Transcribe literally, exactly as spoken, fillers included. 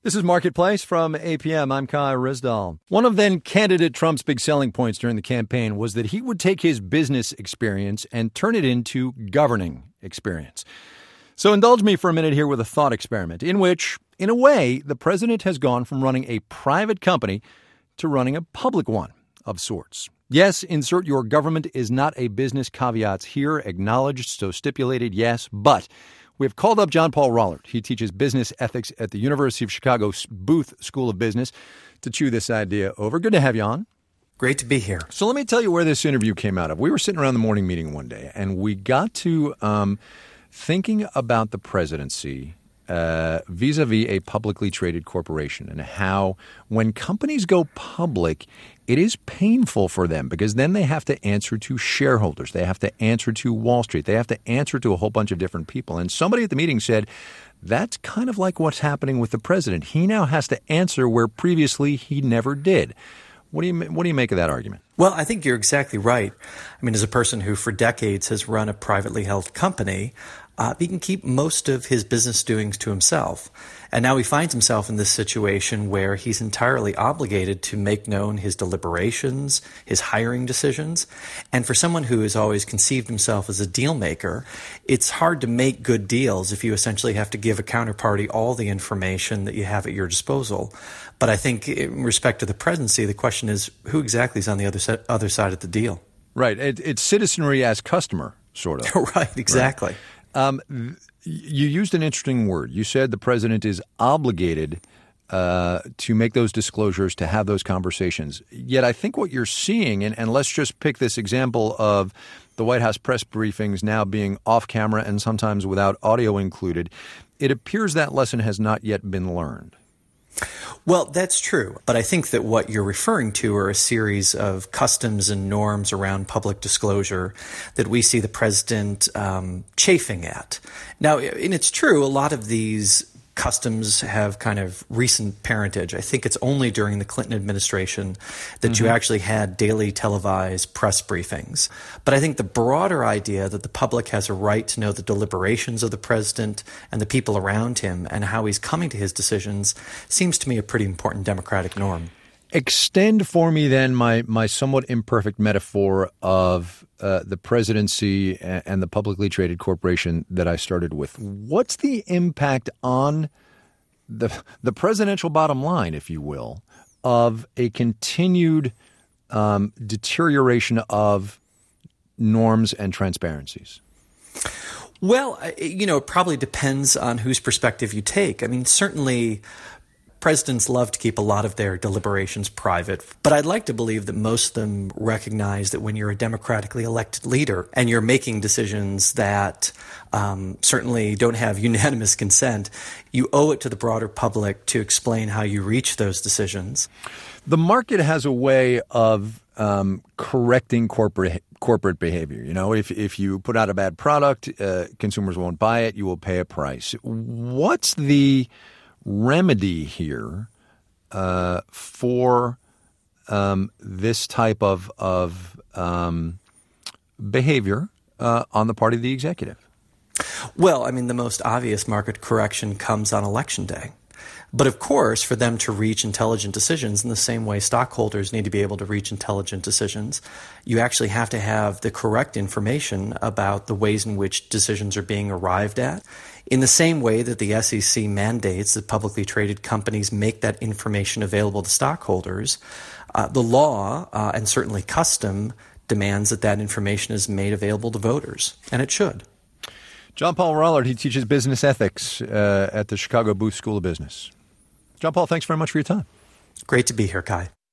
This is Marketplace from A P M. I'm Kai Rizdal. One of then candidate Trump's big selling points during the campaign was that he would take his business experience and turn it into governing experience. So indulge me for a minute here with a thought experiment in which, in a way, the president has gone from running a private company to running a public one of sorts. Yes, insert your government is not a business caveats here, acknowledged, so stipulated, yes, but we have called up John Paul Rollert. He teaches business ethics at the University of Chicago Booth School of Business to chew this idea over. Good to have you on. Great to be here. So let me tell you where this interview came out of. We were sitting around the morning meeting one day, and we got to um, thinking about the presidency uh, vis-a-vis a publicly traded corporation and how when companies go public, it is painful for them because then they have to answer to shareholders. They have to answer to Wall Street. They have to answer to a whole bunch of different people. And somebody at the meeting said, that's kind of like what's happening with the president. He now has to answer where previously he never did. What do you what do you make of that argument? Well, I think you're exactly right. I mean, as a person who for decades has run a privately held company, uh, he can keep most of his business doings to himself. And now he finds himself in this situation where he's entirely obligated to make known his deliberations, his hiring decisions. And for someone who has always conceived himself as a deal maker, it's hard to make good deals if you essentially have to give a counterparty all the information that you have at your disposal. But I think in respect to the presidency, the question is who exactly is on the other side, other side of the deal? Right. It, it's citizenry as customer, sort of. Right, exactly. Right. Um, you used an interesting word. You said the president is obligated uh, to make those disclosures, to have those conversations. Yet I think what you're seeing, and, and let's just pick this example of the White House press briefings now being off camera and sometimes without audio included, it appears that lesson has not yet been learned. Well, that's true. But I think that what you're referring to are a series of customs and norms around public disclosure that we see the president um, chafing at. Now, and it's true, a lot of these customs have kind of recent parentage. I think it's only during the Clinton administration that mm-hmm. you actually had daily televised press briefings. But I think the broader idea that the public has a right to know the deliberations of the president and the people around him and how he's coming to his decisions seems to me a pretty important democratic norm. Extend for me then my, my somewhat imperfect metaphor of uh, the presidency and, and the publicly traded corporation that I started with. What's the impact on the the presidential bottom line, if you will, of a continued um, deterioration of norms and transparencies? Well, you know, it probably depends on whose perspective you take. I mean, certainly presidents love to keep a lot of their deliberations private, but I'd like to believe that most of them recognize that when you're a democratically elected leader and you're making decisions that um, certainly don't have unanimous consent, you owe it to the broader public to explain how you reach those decisions. The market has a way of um, correcting corporate corporate behavior. You know, if if you put out a bad product, uh, consumers won't buy it, you will pay a price. What's the remedy here uh, for um, this type of of um, behavior uh, on the part of the executive? Well, I mean, the most obvious market correction comes on Election Day. But of course, for them to reach intelligent decisions in the same way stockholders need to be able to reach intelligent decisions, you actually have to have the correct information about the ways in which decisions are being arrived at. In the same way that the S E C mandates that publicly traded companies make that information available to stockholders, uh, the law uh, and certainly custom demands that that information is made available to voters, and it should. John Paul Rollert, he teaches business ethics uh, at the Chicago Booth School of Business. John Paul, thanks very much for your time. Great to be here, Kai.